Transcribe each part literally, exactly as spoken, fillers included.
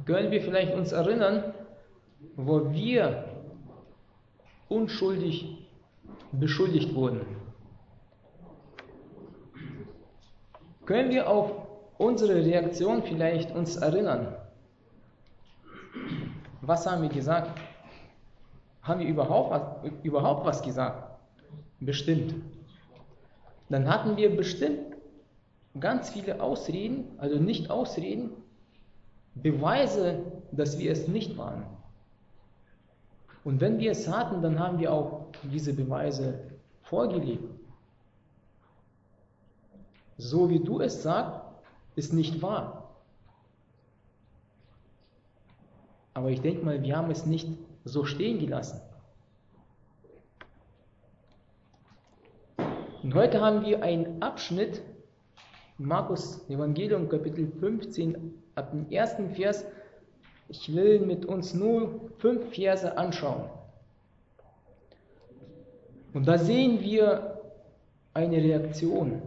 können wir vielleicht uns erinnern, wo wir unschuldig beschuldigt wurden. Können wir auf unsere Reaktion vielleicht uns erinnern? Was haben wir gesagt? Haben wir überhaupt was, überhaupt was gesagt? Bestimmt. Dann hatten wir bestimmt ganz viele Ausreden, also nicht Ausreden, Beweise, dass wir es nicht waren. Und wenn wir es hatten, dann haben wir auch diese Beweise vorgelegt. So wie du es sagst, ist nicht wahr. Aber ich denke mal, wir haben es nicht so stehen gelassen. Und heute haben wir einen Abschnitt, Markus Evangelium Kapitel fünfzehn, ab dem ersten Vers. Ich will mit uns nur fünf Verse anschauen. Und da sehen wir eine Reaktion,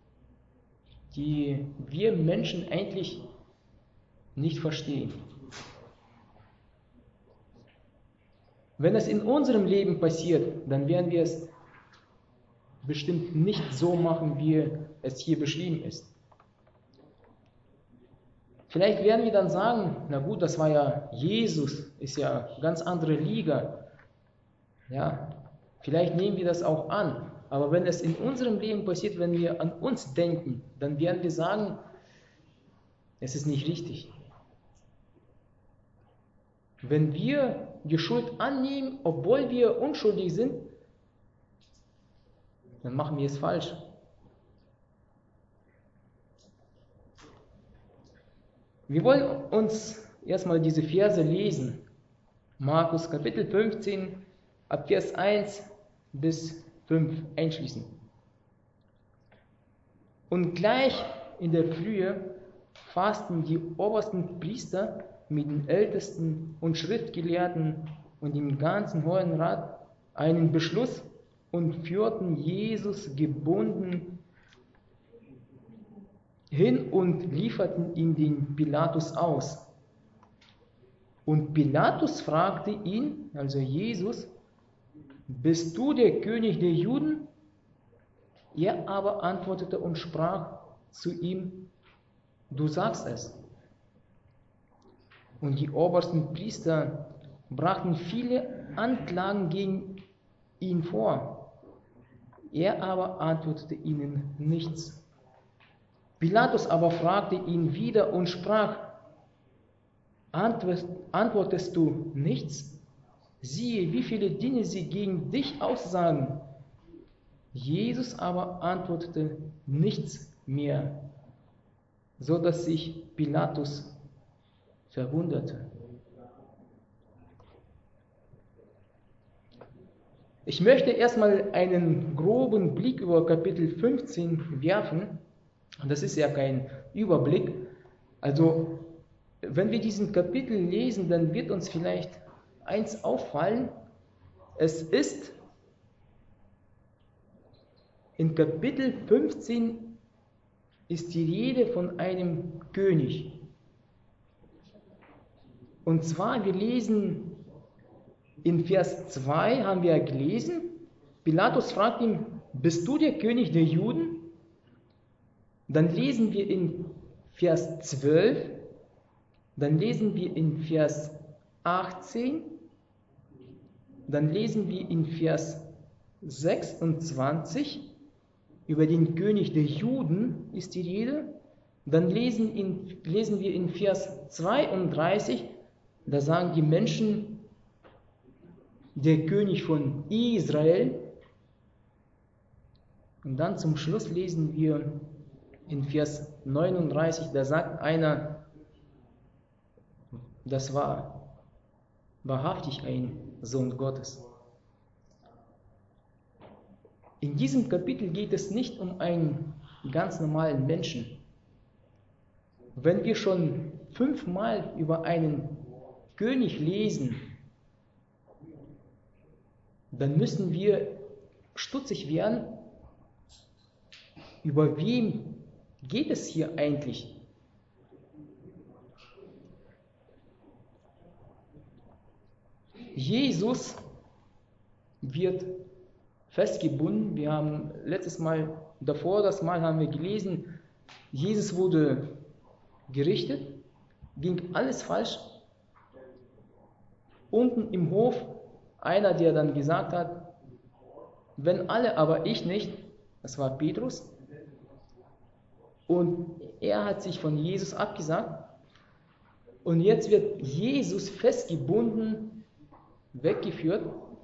die wir Menschen eigentlich nicht verstehen. Wenn es in unserem Leben passiert, dann werden wir es bestimmt nicht so machen, wie es hier beschrieben ist. Vielleicht werden wir dann sagen, na gut, das war ja Jesus, ist ja eine ganz andere Liga. Ja, vielleicht nehmen wir das auch an. Aber wenn es in unserem Leben passiert, wenn wir an uns denken, dann werden wir sagen, es ist nicht richtig. Wenn wir die Schuld annehmen, obwohl wir unschuldig sind, dann machen wir es falsch. Wir wollen uns erstmal diese Verse lesen. Markus Kapitel fünfzehn, ab Vers eins bis fünf einschließen. Und gleich in der Frühe fassten die obersten Priester mit den Ältesten und Schriftgelehrten und dem ganzen Hohen Rat einen Beschluss und führten Jesus gebunden hin und lieferten ihn den Pilatus aus. Und Pilatus fragte ihn, also Jesus, bist du der König der Juden? Er aber antwortete und sprach zu ihm, du sagst es. Und die obersten Priester brachten viele Anklagen gegen ihn vor. Er aber antwortete ihnen nichts. Pilatus aber fragte ihn wieder und sprach, antwortest du nichts? Siehe, wie viele Dinge sie gegen dich aussagen. Jesus aber antwortete nichts mehr, so dass sich Pilatus verwunderte. Ich möchte erstmal einen groben Blick über Kapitel fünfzehn werfen. Das ist ja kein Überblick. Also, wenn wir diesen Kapitel lesen, dann wird uns vielleicht eins auffallen. Es ist in Kapitel fünfzehn ist die Rede von einem König. Und zwar, wir lesen in Vers zwei, haben wir gelesen, Pilatus fragt ihn, bist du der König der Juden? Dann lesen wir in Vers zwölf, dann lesen wir in Vers achtzehn, dann lesen wir in Vers sechsundzwanzig, über den König der Juden ist die Rede, dann lesen, in, lesen wir in Vers zweiunddreißig, da sagen die Menschen, der König von Israel. Und dann zum Schluss lesen wir in Vers neununddreißig, da sagt einer, das war wahrhaftig ein Sohn Gottes. In diesem Kapitel geht es nicht um einen ganz normalen Menschen. Wenn wir schon fünfmal über einen König lesen, dann müssen wir stutzig werden, über wen geht es hier eigentlich? Jesus wird festgebunden. Wir haben letztes Mal, davor das Mal haben wir gelesen, Jesus wurde gerichtet, ging alles falsch. Unten im Hof einer, der dann gesagt hat, wenn alle, aber ich nicht, das war Petrus. Und er hat sich von Jesus abgesagt. Und jetzt wird Jesus festgebunden, weggeführt.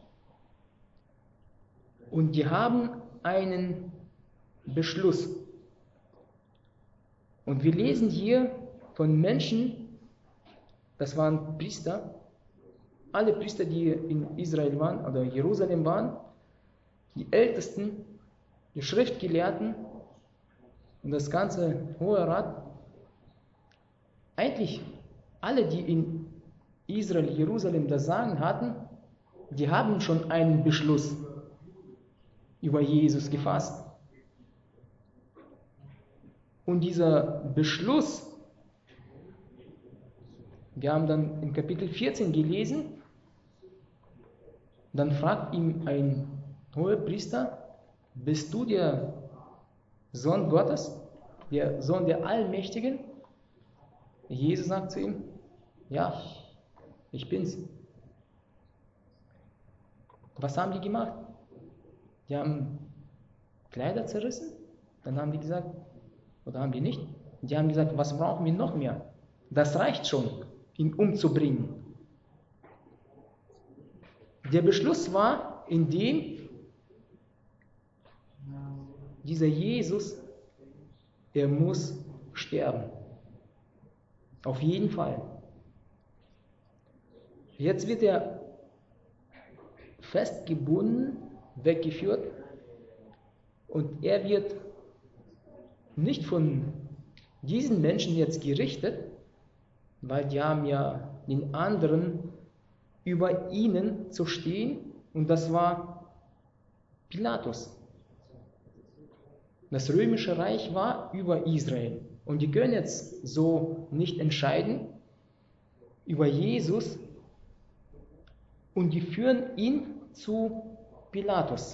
Und die haben einen Beschluss. Und wir lesen hier von Menschen, das waren Priester, alle Priester, die in Israel waren oder Jerusalem waren, die Ältesten, die Schriftgelehrten und das ganze Hohe Rat, eigentlich alle, die in Israel, Jerusalem das Sagen hatten, die haben schon einen Beschluss über Jesus gefasst. Und dieser Beschluss, wir haben dann in Kapitel vierzehn gelesen, dann fragt ihm ein Hohepriester, bist du der Sohn Gottes, der Sohn der Allmächtigen? Jesus sagt zu ihm, ja, ich bin's. Was haben die gemacht? Die haben Kleider zerrissen, dann haben die gesagt, oder haben die nicht? Die haben gesagt, was brauchen wir noch mehr? Das reicht schon, ihn umzubringen. Der Beschluss war, in dem dieser Jesus, er muss sterben. Auf jeden Fall. Jetzt wird er festgebunden, weggeführt und er wird nicht von diesen Menschen jetzt gerichtet, weil die haben ja den anderen über ihnen zu stehen und das war Pilatus. Das römische Reich war über Israel und die können jetzt so nicht entscheiden über Jesus und die führen ihn zu Pilatus.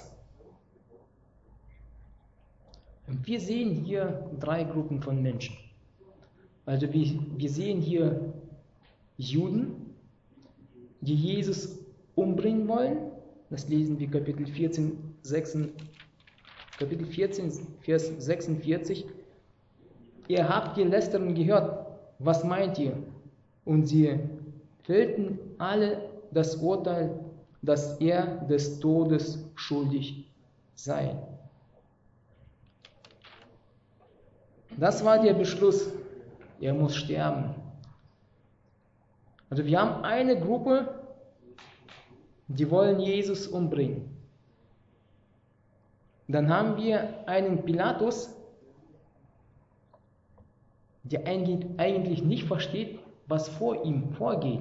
Und wir sehen hier drei Gruppen von Menschen. Also wir, wir sehen hier Juden, die Jesus umbringen wollen. Das lesen wir Kapitel vierzehn, sechs, Kapitel vierzehn, Vers sechsundvierzig. Ihr habt die Lästerung gehört, was meint ihr? Und sie fällten alle das Urteil, dass er des Todes schuldig sei. Das war der Beschluss, er muss sterben. Also wir haben eine Gruppe, die wollen Jesus umbringen. Dann haben wir einen Pilatus, der eigentlich nicht versteht, was vor ihm vorgeht.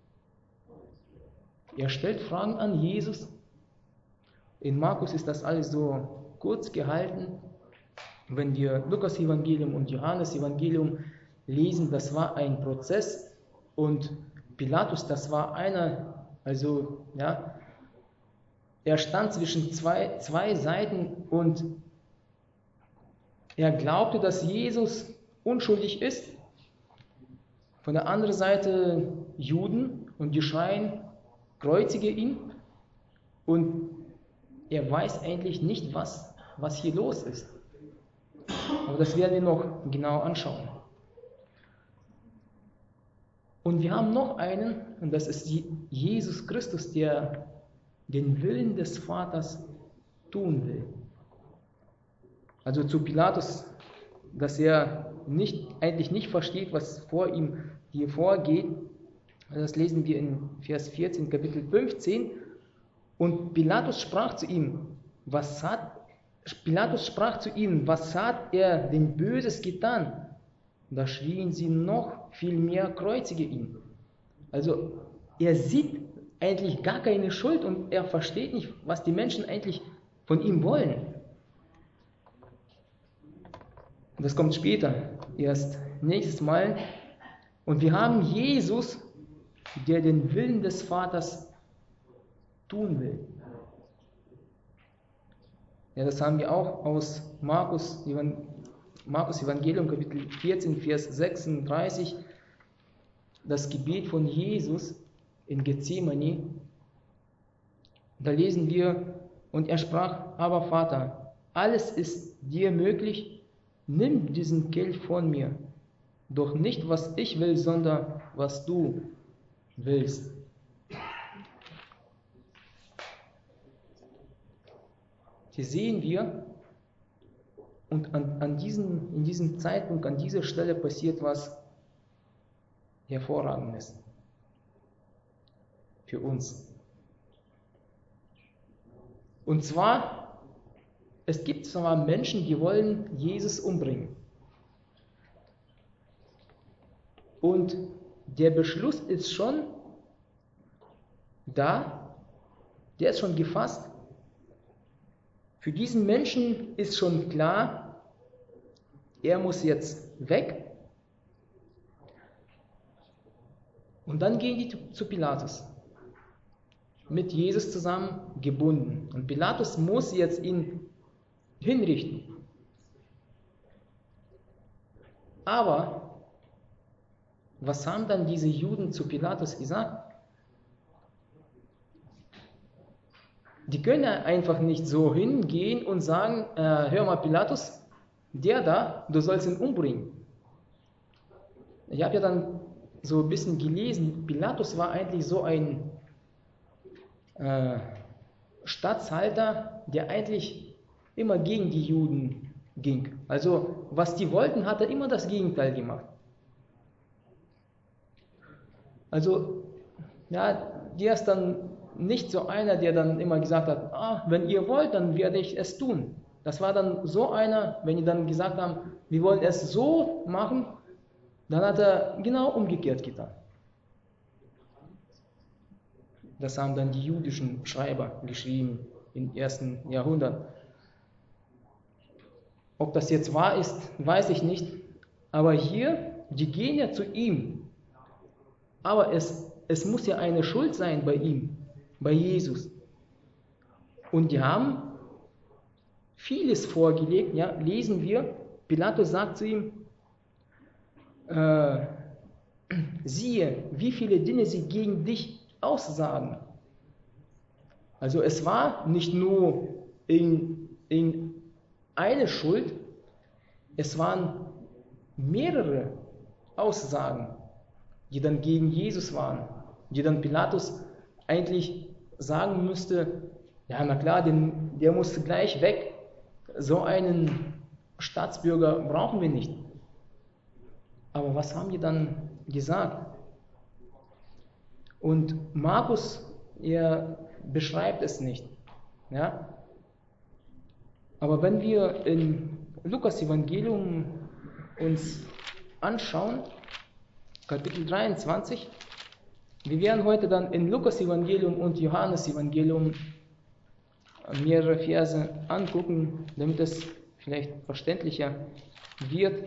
Er stellt Fragen an Jesus. In Markus ist das alles so kurz gehalten. Wenn wir Lukas Evangelium und Johannes Evangelium lesen, das war ein Prozess und Pilatus, das war einer, also ja, er stand zwischen zwei, zwei Seiten und er glaubte, dass Jesus unschuldig ist. Von der anderen Seite Juden und die schreien, kreuzige ihn und er weiß eigentlich nicht, was, was hier los ist. Aber das werden wir noch genau anschauen. Und wir haben noch einen, und das ist Jesus Christus, der den Willen des Vaters tun will. Also zu Pilatus, dass er nicht, eigentlich nicht versteht, was vor ihm hier vorgeht. Das lesen wir in Vers vierzehn, Kapitel fünfzehn. Und Pilatus sprach zu ihm, was hat Pilatus sprach zu ihnen, was hat er denn Böses getan? Da schrien sie noch viel mehr, kreuzige ihn. Also er sieht eigentlich gar keine Schuld und er versteht nicht, was die Menschen eigentlich von ihm wollen. Das kommt später, erst nächstes Mal. Und wir haben Jesus, der den Willen des Vaters tun will. Ja, das haben wir auch aus Markus, Markus Evangelium, Kapitel vierzehn, Vers sechsunddreißig, das Gebet von Jesus in Gethsemane. Da lesen wir, und er sprach, aber Vater, alles ist dir möglich, nimm diesen Kelch von mir, doch nicht was ich will, sondern was du willst. Hier sehen wir, und an, an diesen, in diesem Zeitpunkt, an dieser Stelle passiert was Hervorragendes für uns. Und zwar, es gibt zwar Menschen, die wollen Jesus umbringen. Und der Beschluss ist schon da, der ist schon gefasst. Für diesen Menschen ist schon klar, er muss jetzt weg. Und dann gehen die zu Pilatus, mit Jesus zusammen gebunden. Und Pilatus muss jetzt ihn hinrichten. Aber was haben dann diese Juden zu Pilatus gesagt? Die können einfach nicht so hingehen und sagen, äh, hör mal Pilatus, der da, du sollst ihn umbringen. Ich habe ja dann so ein bisschen gelesen, Pilatus war eigentlich so ein äh, Statthalter, der eigentlich immer gegen die Juden ging. Also was die wollten, hat er immer das Gegenteil gemacht. Also ja, der ist dann nicht so einer, der dann immer gesagt hat, ah, wenn ihr wollt, dann werde ich es tun. Das war dann so einer, wenn die dann gesagt haben, wir wollen es so machen, dann hat er genau umgekehrt getan. Das haben dann die jüdischen Schreiber geschrieben im ersten Jahrhundert. Ob das jetzt wahr ist, weiß ich nicht. Aber hier, die gehen ja zu ihm. Aber es, es muss ja eine Schuld sein bei ihm, bei Jesus. Und die haben vieles vorgelegt. Ja, lesen wir, Pilatus sagt zu ihm, äh, siehe, wie viele Dinge sie gegen dich aussagen. Also es war nicht nur in, in eine Schuld, es waren mehrere Aussagen, die dann gegen Jesus waren, die dann Pilatus eigentlich sagen müsste, ja na klar, den, der muss gleich weg, so einen Staatsbürger brauchen wir nicht. Aber was haben die dann gesagt? Und Markus, er beschreibt es nicht. Ja? Aber wenn wir in Lukas Evangelium uns anschauen, Kapitel dreiundzwanzig, wir werden heute dann in Lukas Evangelium und Johannes Evangelium mehrere Verse angucken, damit es vielleicht verständlicher wird.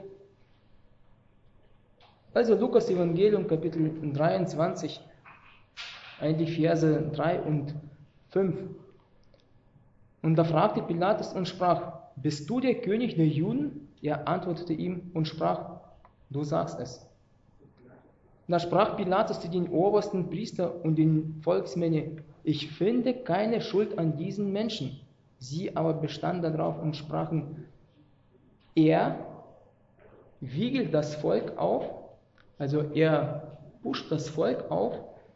Also Lukas Evangelium Kapitel dreiundzwanzig, eigentlich Verse drei und fünf. Und da fragte Pilatus und sprach, bist du der König der Juden? Er antwortete ihm und sprach, du sagst es. Da sprach Pilatus zu den obersten Priester und den Volksmenge, ich finde keine Schuld an diesen Menschen. Sie aber bestanden darauf und sprachen, er wiegelt das Volk auf, also er pusht das Volk auf,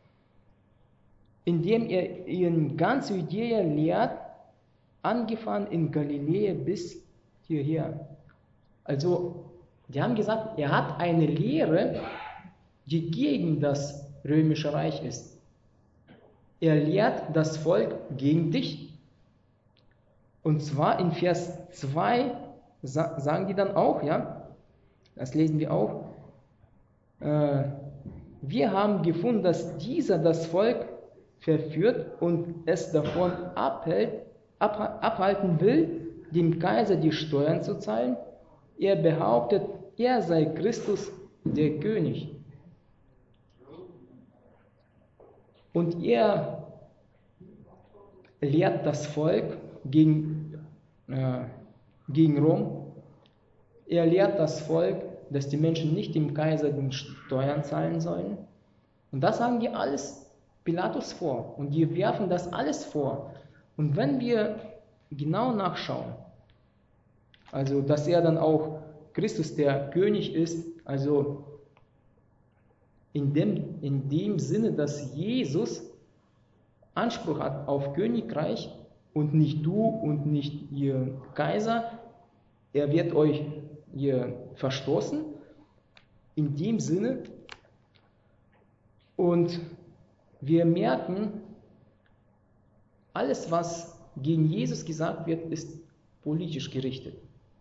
indem er in ganz Judäa lehrt, angefangen in Galiläa bis hierher. Also, die haben gesagt, er hat eine Lehre, die gegen das römische Reich ist. Er lehrt das Volk gegen dich. Und zwar in Vers zwei sagen die dann auch, ja, das lesen wir auch, äh, wir haben gefunden, dass dieser das Volk verführt und es davon abhält, ab, abhalten will, dem Kaiser die Steuern zu zahlen. Er behauptet, er sei Christus, der König. Und er lehrt das Volk gegen, äh, gegen Rom. Er lehrt das Volk, dass die Menschen nicht dem Kaiser den Steuern zahlen sollen. Und das sagen die alles Pilatus vor. Und die werfen das alles vor. Und wenn wir genau nachschauen, also dass er dann auch Christus der König ist, also in dem, in dem Sinne, dass Jesus Anspruch hat auf Königreich und nicht du und nicht ihr Kaiser, er wird euch ihr verstoßen, in dem Sinne. Und wir merken, alles, was gegen Jesus gesagt wird, ist politisch gerichtet.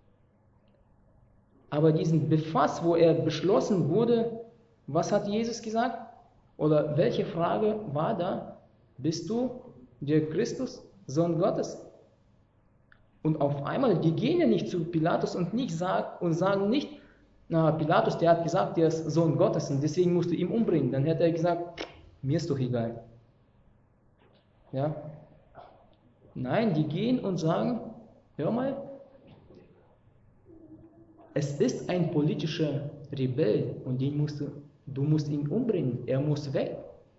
Aber diesen Befass, wo er beschlossen wurde, was hat Jesus gesagt? Oder welche Frage war da? Bist du der Christus, Sohn Gottes? Und auf einmal, die gehen ja nicht zu Pilatus und, nicht sag, und sagen nicht, na, Pilatus, der hat gesagt, der ist Sohn Gottes und deswegen musst du ihn umbringen. Dann hätte er gesagt, mir ist doch egal. Ja? Nein, die gehen und sagen, hör mal, es ist ein politischer Rebell und den musst du, du musst ihn umbringen, er muss weg.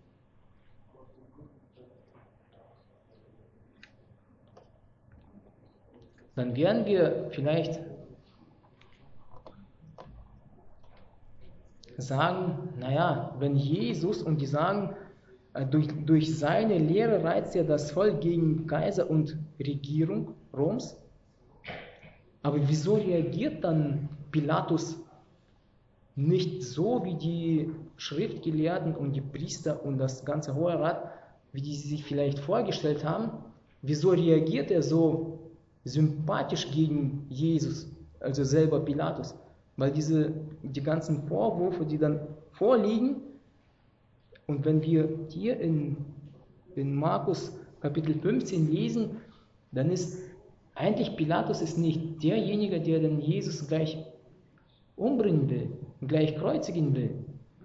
Dann werden wir vielleicht sagen, naja, wenn Jesus, und die sagen, durch, durch seine Lehre reizt er das Volk gegen Kaiser und Regierung Roms, aber wieso reagiert dann Pilatus nicht so wie die Schriftgelehrten und die Priester und das ganze Hohe Rat, wie die sich vielleicht vorgestellt haben? Wieso reagiert er so sympathisch gegen Jesus, also selber Pilatus? Weil diese, die ganzen Vorwürfe, die dann vorliegen, und wenn wir hier in, in Markus Kapitel fünfzehn lesen, dann ist eigentlich Pilatus ist nicht derjenige, der den Jesus gleich umbringen will, gleich kreuzigen will.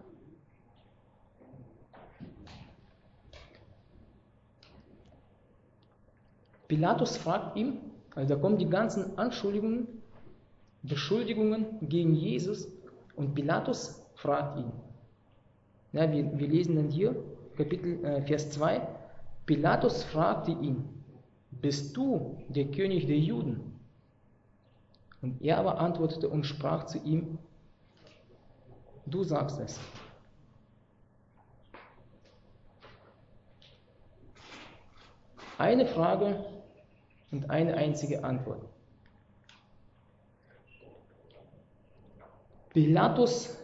Pilatus fragt ihn, also da kommen die ganzen Anschuldigungen, Beschuldigungen gegen Jesus, und Pilatus fragt ihn. Ja, wir, wir lesen dann hier, Kapitel, äh, Vers zwei, Pilatus fragte ihn, bist du der König der Juden? Und er aber antwortete und sprach zu ihm, du sagst es. Eine Frage und eine einzige Antwort. Pilatus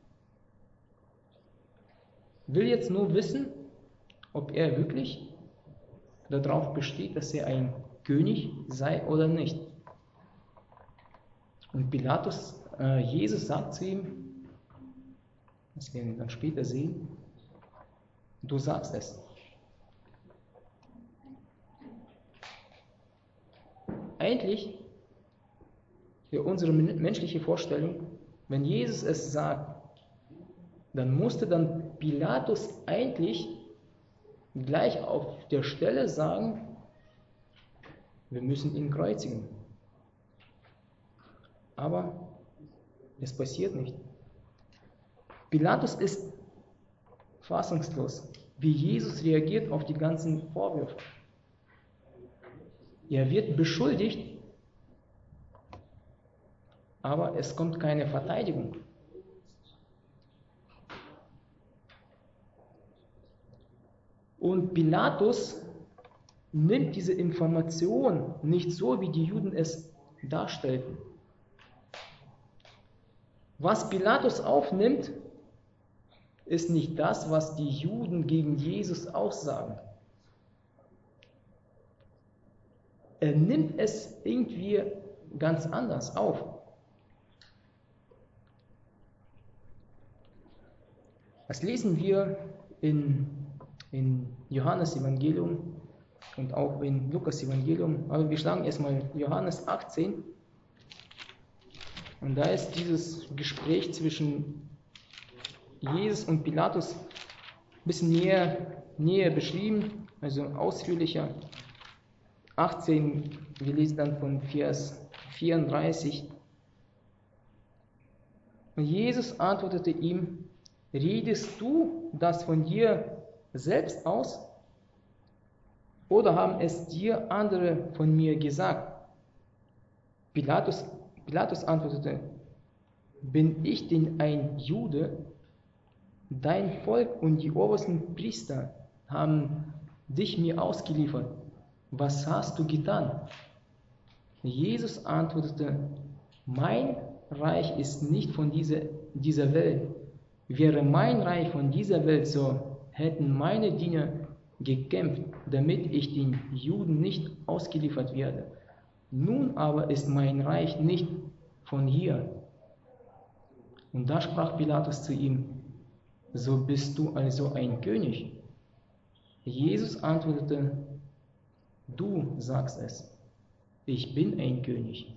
will jetzt nur wissen, ob er wirklich darauf besteht, dass er ein König sei oder nicht. Und Pilatus, äh, Jesus sagt zu ihm, das werden wir dann später sehen, du sagst es. Eigentlich, für unsere menschliche Vorstellung, wenn Jesus es sagt, dann musste dann Pilatus eigentlich gleich auf der Stelle sagen, wir müssen ihn kreuzigen. Aber es passiert nicht. Pilatus ist fassungslos, wie Jesus reagiert auf die ganzen Vorwürfe. Er wird beschuldigt, aber es kommt keine Verteidigung. Und Pilatus nimmt diese Information nicht so, wie die Juden es darstellten. Was Pilatus aufnimmt, ist nicht das, was die Juden gegen Jesus aussagen. Er nimmt es irgendwie ganz anders auf. Das lesen wir in, in Johannes Evangelium und auch in Lukas Evangelium. Aber wir schlagen erstmal Johannes achtzehn. Und da ist dieses Gespräch zwischen Jesus und Pilatus ein bisschen näher, näher beschrieben, also ausführlicher. achtzehn, wir lesen dann von Vers vierunddreißig. Und Jesus antwortete ihm: Redest du das von dir selbst aus? Oder haben es dir andere von mir gesagt? Pilatus, Pilatus antwortete: Bin ich denn ein Jude? Dein Volk und die obersten Priester haben dich mir ausgeliefert. Was hast du getan? Jesus antwortete: Mein Reich ist nicht von dieser, dieser Welt. Wäre mein Reich von dieser Welt, so hätten meine Diener gekämpft, damit ich den Juden nicht ausgeliefert werde. Nun aber ist mein Reich nicht von hier. Und da sprach Pilatus zu ihm: So bist du also ein König? Jesus antwortete: Du sagst es, ich bin ein König.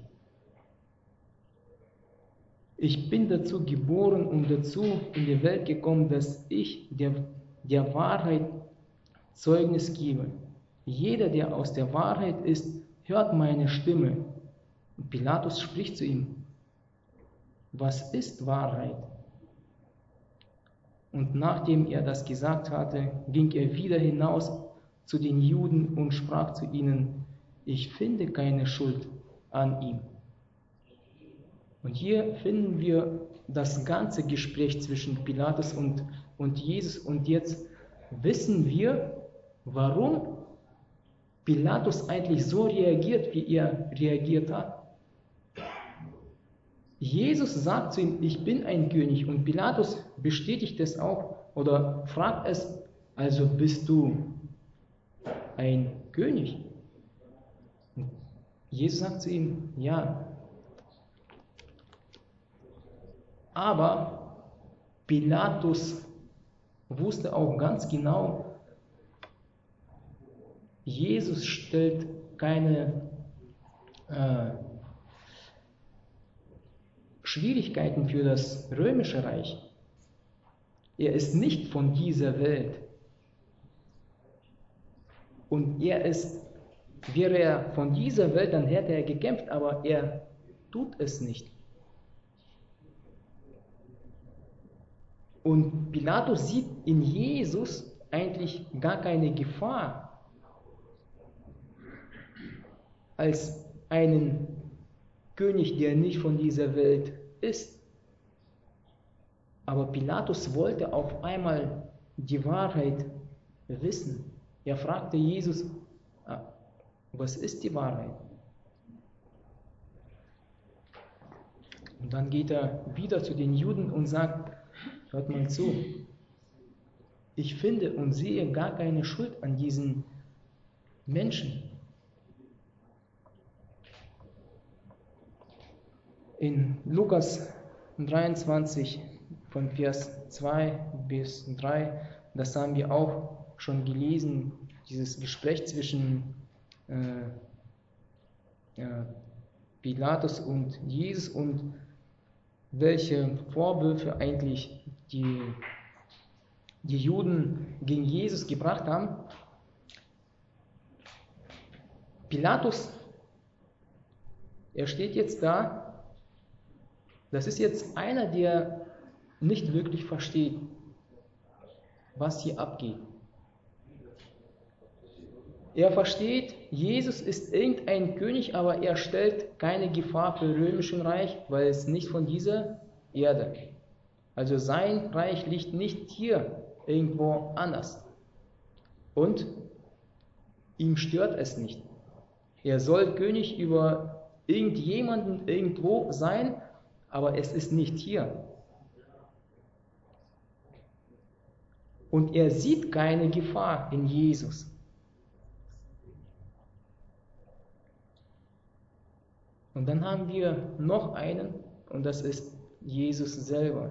Ich bin dazu geboren und dazu in die Welt gekommen, dass ich der, der Wahrheit Zeugnis gebe. Jeder, der aus der Wahrheit ist, hört meine Stimme. Und Pilatus spricht zu ihm: Was ist Wahrheit? Und nachdem er das gesagt hatte, ging er wieder hinaus zu den Juden und sprach zu ihnen: Ich finde keine Schuld an ihm. Und hier finden wir das ganze Gespräch zwischen Pilatus und, und Jesus. Und jetzt wissen wir, warum Pilatus eigentlich so reagiert, wie er reagiert hat. Jesus sagt zu ihm: Ich bin ein König. Und Pilatus bestätigt es auch oder fragt es: Also bist du ein König? Und Jesus sagt zu ihm: Ja. Aber Pilatus wusste auch ganz genau, Jesus stellt keine äh, Schwierigkeiten für das römische Reich. Er ist nicht von dieser Welt. Und er ist, wäre er von dieser Welt, dann hätte er gekämpft, aber er tut es nicht. Und Pilatus sieht in Jesus eigentlich gar keine Gefahr als einen König, der nicht von dieser Welt ist. Aber Pilatus wollte auf einmal die Wahrheit wissen. Er fragte Jesus: Was ist die Wahrheit? Und dann geht er wieder zu den Juden und sagt: Hört mal zu, ich finde und sehe gar keine Schuld an diesen Menschen. In Lukas dreiundzwanzig von Vers zwei bis drei, das haben wir auch schon gelesen, dieses Gespräch zwischen äh, äh, Pilatus und Jesus und welche Vorwürfe eigentlich die, die Juden gegen Jesus gebracht haben. Pilatus, er steht jetzt da, das ist jetzt einer, der nicht wirklich versteht, was hier abgeht. Er versteht, Jesus ist irgendein König, aber er stellt keine Gefahr für das römische Reich, weil es nicht von dieser Erde. Also sein Reich liegt nicht hier irgendwo anders. Und ihm stört es nicht. Er soll König über irgendjemanden irgendwo sein, aber es ist nicht hier. Und er sieht keine Gefahr in Jesus. Und dann haben wir noch einen, und das ist Jesus selber.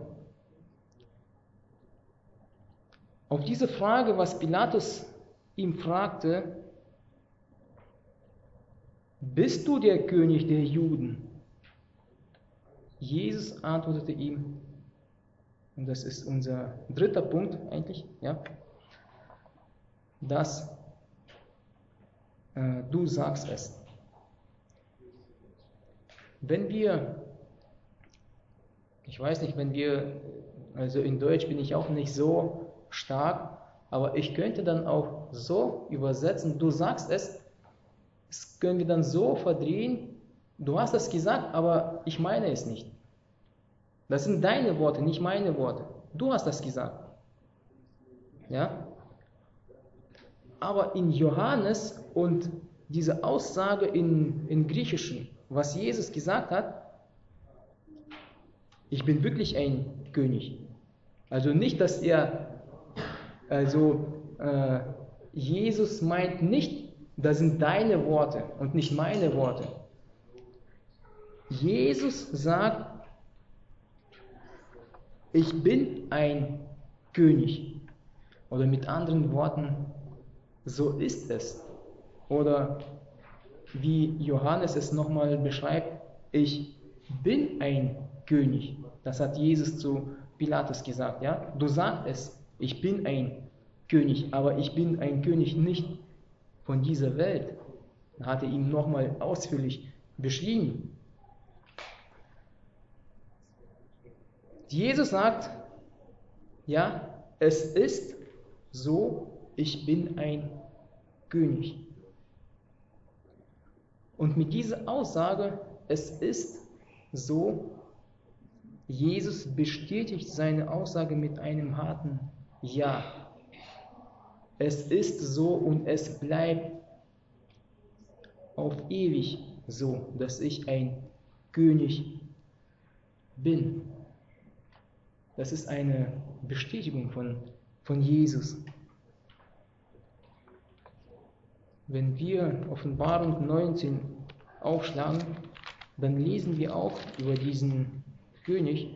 Auf diese Frage, was Pilatus ihm fragte: Bist du der König der Juden? Jesus antwortete ihm, und das ist unser dritter Punkt eigentlich, ja, dass äh, du sagst es. Wenn wir, ich weiß nicht, wenn wir, also in Deutsch bin ich auch nicht so stark, aber ich könnte dann auch so übersetzen, du sagst es, das können wir dann so verdrehen, du hast es gesagt, aber ich meine es nicht. Das sind deine Worte, nicht meine Worte. Du hast das gesagt. Ja? Aber in Johannes und diese Aussage in, in Griechischen, was Jesus gesagt hat, ich bin wirklich ein König. Also nicht, dass er, also äh, Jesus meint nicht, das sind deine Worte und nicht meine Worte. Jesus sagt, ich bin ein König. Oder mit anderen Worten, so ist es. Oder wie Johannes es nochmal beschreibt, ich bin ein König. Das hat Jesus zu Pilatus gesagt. Ja? Du sagst es, ich bin ein König, aber ich bin ein König nicht von dieser Welt. Da hat er ihm nochmal ausführlich beschrieben. Jesus sagt, ja, es ist so, ich bin ein König. Und mit dieser Aussage, es ist so, Jesus bestätigt seine Aussage mit einem harten Ja. Es ist so und es bleibt auf ewig so, dass ich ein König bin. Das ist eine Bestätigung von, von Jesus. Wenn wir Offenbarung neunzehn aufschlagen, dann lesen wir auch über diesen König.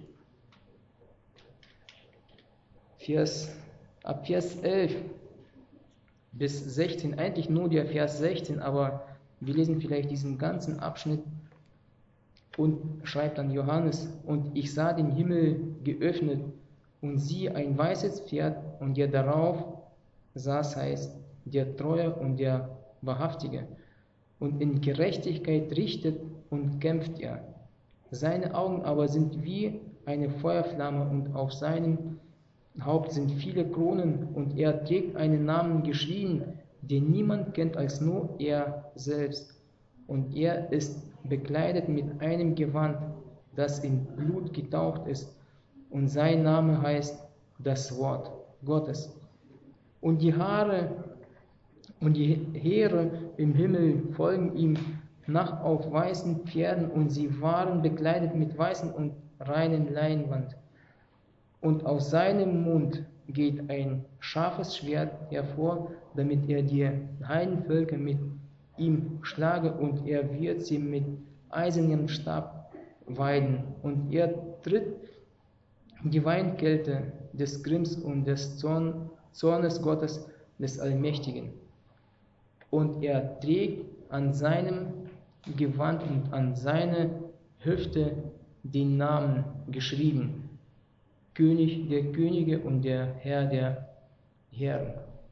Vers, ab Vers elf bis sechzehn, eigentlich nur der Vers sechzehn, aber wir lesen vielleicht diesen ganzen Abschnitt und schreibt dann Johannes, und ich sah den Himmel geöffnet und siehe ein weißes Pferd, und der darauf saß, heißt der Treue und der Wahrhaftige, und in Gerechtigkeit richtet und kämpft er. Seine Augen aber sind wie eine Feuerflamme, und auf seinem Haupt sind viele Kronen, und er trägt einen Namen geschrieben, den niemand kennt als nur er selbst. Und er ist bekleidet mit einem Gewand, das in Blut getaucht ist, und sein Name heißt das Wort Gottes. Und die Haare und die Heere im Himmel folgen ihm nach auf weißen Pferden, und sie waren bekleidet mit weißen und reinen Leinwand. Und aus seinem Mund geht ein scharfes Schwert hervor, damit er die Heidenvölker mit ihm schlage, und er wird sie mit eisernem Stab weiden. Und er tritt die Weinkälte des Grimms und des Zorn, Zornes Gottes des Allmächtigen. Und er trägt an seinem Gewand und an seine Hüfte den Namen geschrieben: König der Könige und der Herr der Herren.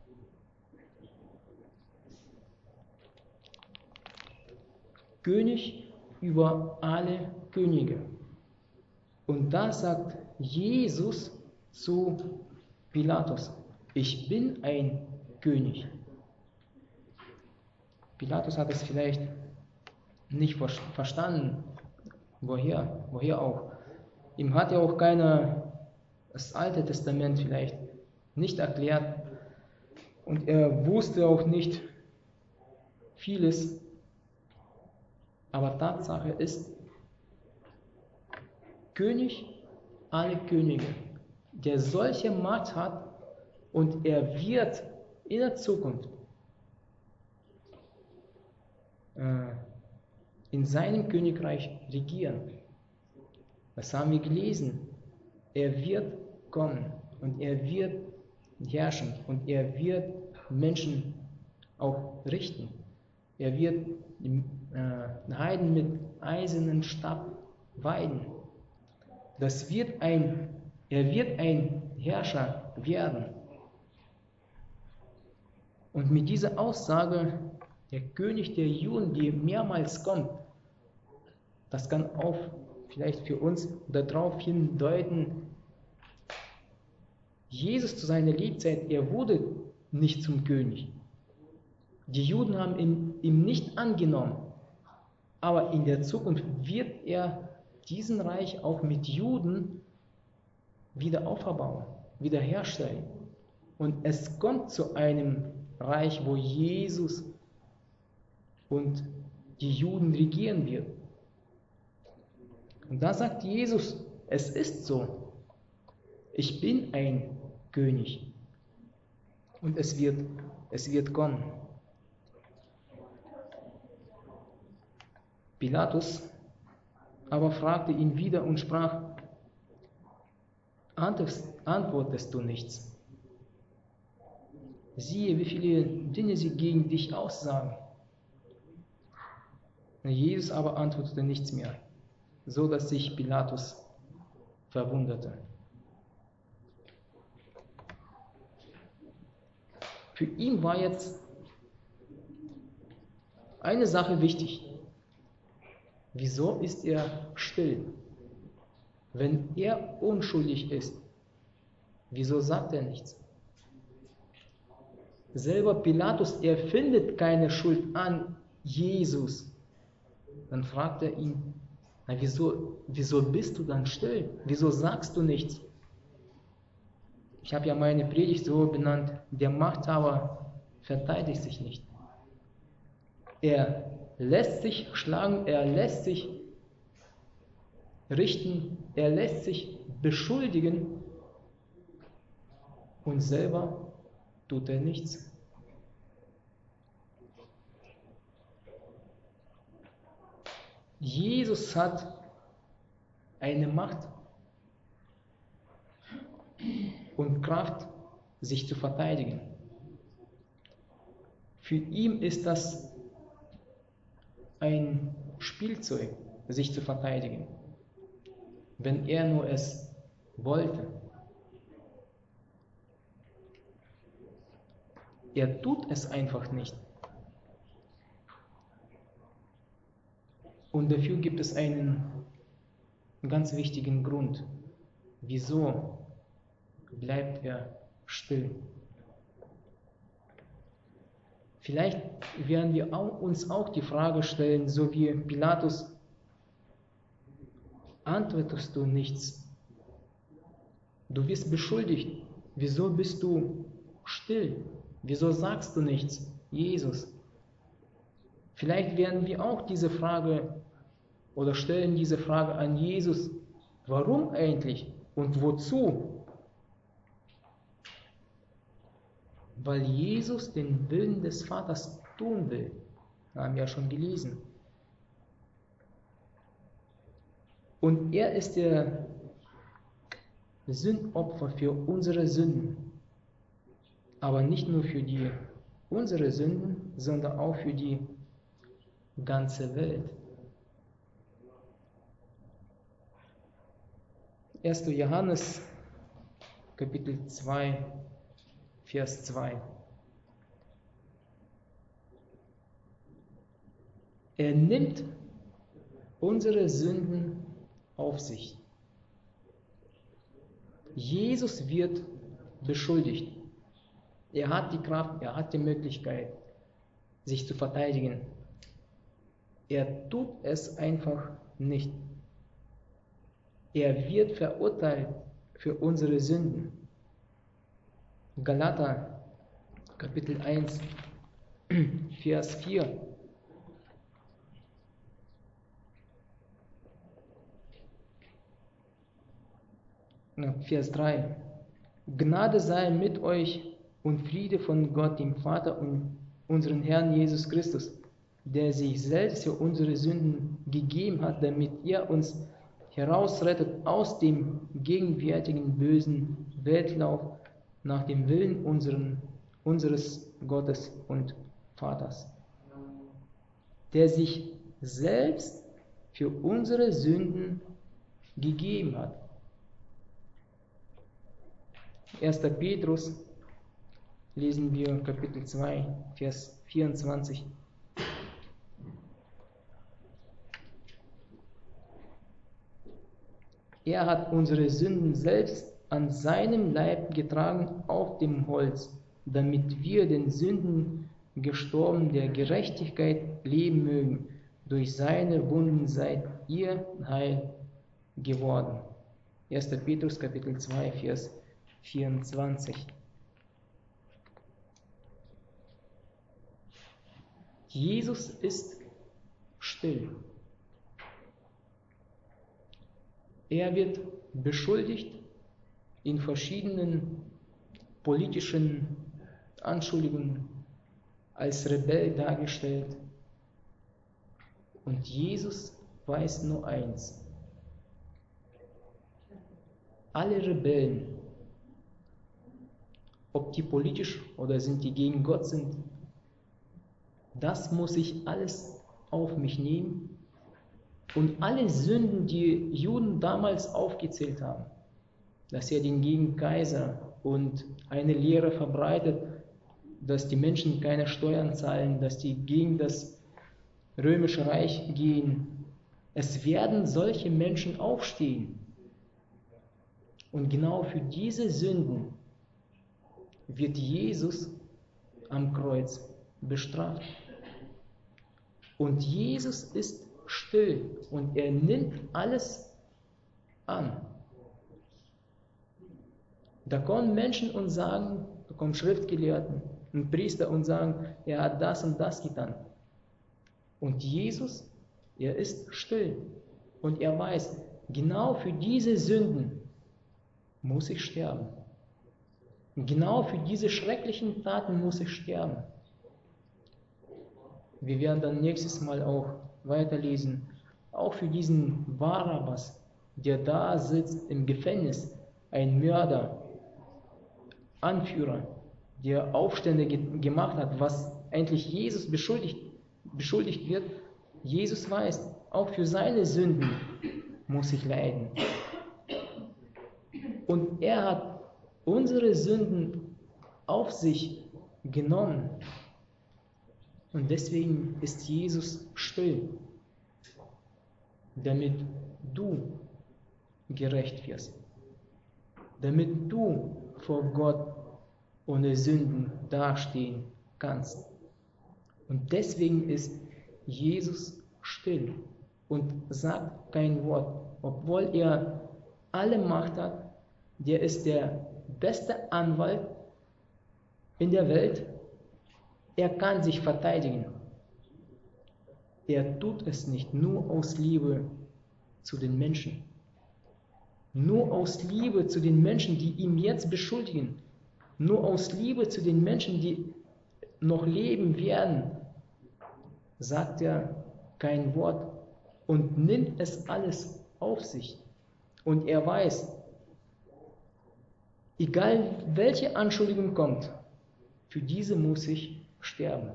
König über alle Könige. Und da sagt Jesus zu Pilatus: Ich bin ein König. Pilatus hat es vielleicht nicht verstanden. Woher? Woher auch? Ihm hat ja auch keiner das Alte Testament vielleicht nicht erklärt. Und er wusste auch nicht vieles. Aber Tatsache ist, König aller Könige, der solche Macht hat, und er wird in der Zukunft äh, in seinem Königreich regieren. Das haben wir gelesen. Er wird kommen und er wird herrschen und er wird Menschen auch richten. Er wird die äh, Heiden mit eisernen Stab weiden. Das wird ein, er wird ein Herrscher werden. Und mit dieser Aussage, der König der Juden, der mehrmals kommt, das kann auch vielleicht für uns darauf hindeuten, Jesus zu seiner Lebzeit, er wurde nicht zum König. Die Juden haben ihn, ihn nicht angenommen, aber in der Zukunft wird er diesen Reich auch mit Juden wieder auferbauen, wiederherstellen. Und es kommt zu einem Reich, wo Jesus und die Juden regieren wird. Und da sagt Jesus, es ist so, ich bin ein König und es wird, es wird kommen. Pilatus aber fragte ihn wieder und sprach, antwortest du nichts? Siehe, wie viele Dinge sie gegen dich aussagen. Jesus aber antwortete nichts mehr, so dass sich Pilatus verwunderte. Für ihn war jetzt eine Sache wichtig. Wieso ist er still? Wenn er unschuldig ist, wieso sagt er nichts? Selber Pilatus, er findet keine Schuld an Jesus. Dann fragt er ihn, na wieso, wieso bist du dann still? Wieso sagst du nichts? Ich habe ja meine Predigt so benannt, der Machthaber verteidigt sich nicht. Er lässt sich schlagen, er lässt sich richten, er lässt sich beschuldigen und selber tut er nichts. Jesus hat eine Macht und Kraft, sich zu verteidigen. Für ihn ist das ein Spielzeug, sich zu verteidigen, wenn er nur es wollte. Er tut es einfach nicht. Und dafür gibt es einen ganz wichtigen Grund. Wieso bleibt er still? Vielleicht werden wir uns auch die Frage stellen, so wie Pilatus, antwortest du nichts? Du wirst beschuldigt. Wieso bist du still? Wieso sagst du nichts, Jesus? Vielleicht werden wir auch diese Frage oder stellen diese Frage an Jesus, warum eigentlich und wozu? Weil Jesus den Willen des Vaters tun will. Haben wir ja schon gelesen. Und er ist der Sündopfer für unsere Sünden. Aber nicht nur für die unsere Sünden, sondern auch für die ganze Welt. erster Johannes, Kapitel zwei, Vers zwei. Er nimmt unsere Sünden auf sich. Jesus wird beschuldigt. Er hat die Kraft, er hat die Möglichkeit, sich zu verteidigen. Er tut es einfach nicht. Er wird verurteilt für unsere Sünden. Galater, Kapitel eins, Vers vier. Vers drei. Gnade sei mit euch und Friede von Gott, dem Vater und unseren Herrn Jesus Christus, der sich selbst für unsere Sünden gegeben hat, damit er uns herausrettet aus dem gegenwärtigen bösen Weltlauf nach dem Willen unseren, unseres Gottes und Vaters, der sich selbst für unsere Sünden gegeben hat. erster Petrus lesen wir Kapitel zwei, Vers vierundzwanzig. Er hat unsere Sünden selbst an seinem Leib getragen auf dem Holz, damit wir den Sünden gestorben der Gerechtigkeit leben mögen. Durch seine Wunden seid ihr heil geworden. erster Petrus Kapitel zwei, Vers vierundzwanzig. Jesus ist still. Er wird beschuldigt in verschiedenen politischen Anschuldigungen als Rebell dargestellt. Und Jesus weiß nur eins: Alle Rebellen, ob die politisch oder sind die gegen Gott sind, das muss ich alles auf mich nehmen. Und alle Sünden, die Juden damals aufgezählt haben, dass er den gegen Kaiser und eine Lehre verbreitet, dass die Menschen keine Steuern zahlen, dass die gegen das Römische Reich gehen. Es werden solche Menschen aufstehen. Und genau für diese Sünden wird Jesus am Kreuz bestraft. Und Jesus ist still und er nimmt alles an. Da kommen Menschen und sagen, da kommen Schriftgelehrten und Priester und sagen, er hat das und das getan. Und Jesus, er ist still und er weiß, genau für diese Sünden muss ich sterben. Genau für diese schrecklichen Taten muss ich sterben. Wir werden dann nächstes Mal auch weiterlesen, auch für diesen Barabbas, der da sitzt im Gefängnis, ein Mörder, Anführer, der Aufstände ge gemacht hat, was eigentlich Jesus beschuldigt, beschuldigt wird. Jesus weiß, auch für seine Sünden muss ich leiden. Und er hat unsere Sünden auf sich genommen. Und deswegen ist Jesus still, damit du gerecht wirst, damit du vor Gott ohne Sünden dastehen kannst. Und deswegen ist Jesus still und sagt kein Wort, obwohl er alle Macht hat. Der ist der beste Anwalt in der Welt. Er kann sich verteidigen. Er tut es nicht nur aus Liebe zu den Menschen. Nur aus Liebe zu den Menschen, die ihn jetzt beschuldigen. Nur aus Liebe zu den Menschen, die noch leben werden, sagt er kein Wort und nimmt es alles auf sich. Und er weiß, egal welche Anschuldigung kommt, für diese muss ich sterben.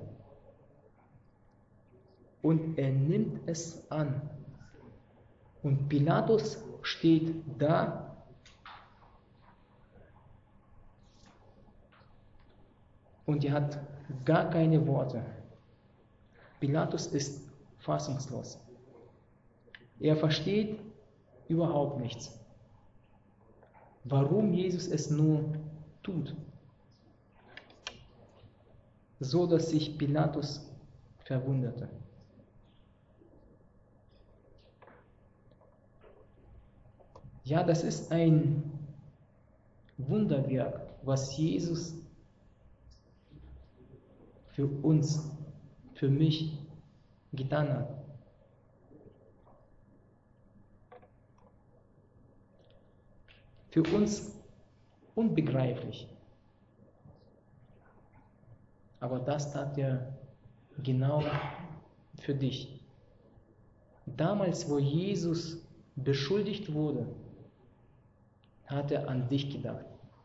Und er nimmt es an. Und Pilatus steht da und er hat gar keine Worte. Pilatus ist fassungslos. Er versteht überhaupt nichts. Warum Jesus es nur tut. So dass sich Pilatus verwunderte. Ja, das ist ein Wunderwerk, was Jesus für uns, für mich getan hat. Für uns unbegreiflich. Aber das tat er genau für dich. Damals, wo Jesus beschuldigt wurde, hat er an dich gedacht.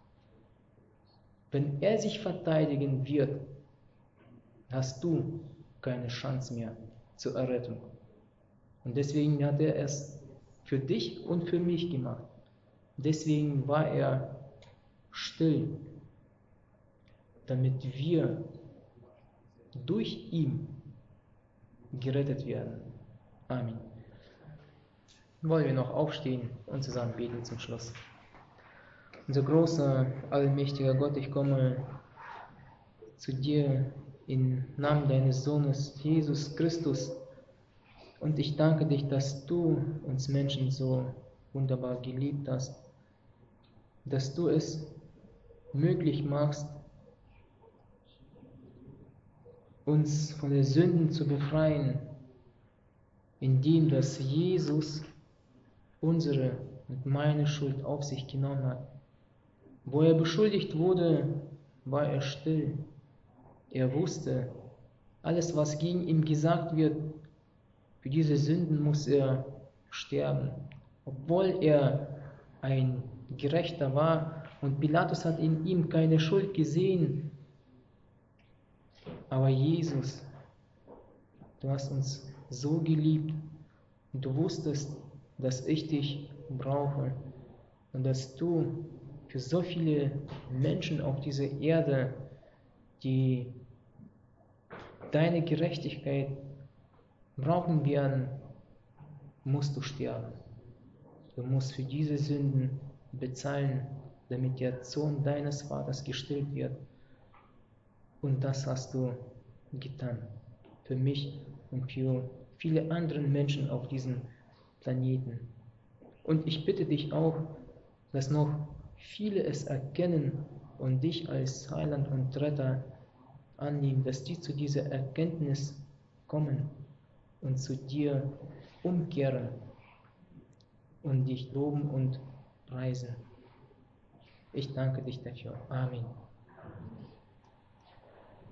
Wenn er sich verteidigen wird, hast du keine Chance mehr zur Errettung. Und deswegen hat er es für dich und für mich gemacht. Deswegen war er still, damit wir durch ihn gerettet werden. Amen. wollen wir noch aufstehen und zusammen beten zum Schluss. Unser großer, allmächtiger Gott, ich komme zu dir im Namen deines Sohnes, Jesus Christus, und ich danke dich, dass du uns Menschen so wunderbar geliebt hast, dass du es möglich machst, uns von den Sünden zu befreien, indem dass Jesus unsere und meine Schuld auf sich genommen hat. Wo er beschuldigt wurde, war er still. Er wusste, alles was gegen ihn gesagt wird, für diese Sünden muss er sterben. Obwohl er ein Gerechter war und Pilatus hat in ihm keine Schuld gesehen. Aber Jesus, du hast uns so geliebt und du wusstest, dass ich dich brauche und dass du für so viele Menschen auf dieser Erde, die deine Gerechtigkeit brauchen werden, musst du sterben. Du musst für diese Sünden bezahlen, damit der Zorn deines Vaters gestillt wird. Und das hast du getan. Für mich und für viele andere Menschen auf diesem Planeten. Und ich bitte dich auch, dass noch viele es erkennen und dich als Heiland und Retter annehmen, dass die zu dieser Erkenntnis kommen und zu dir umkehren und dich loben und preisen. Ich danke dich dafür. Amen.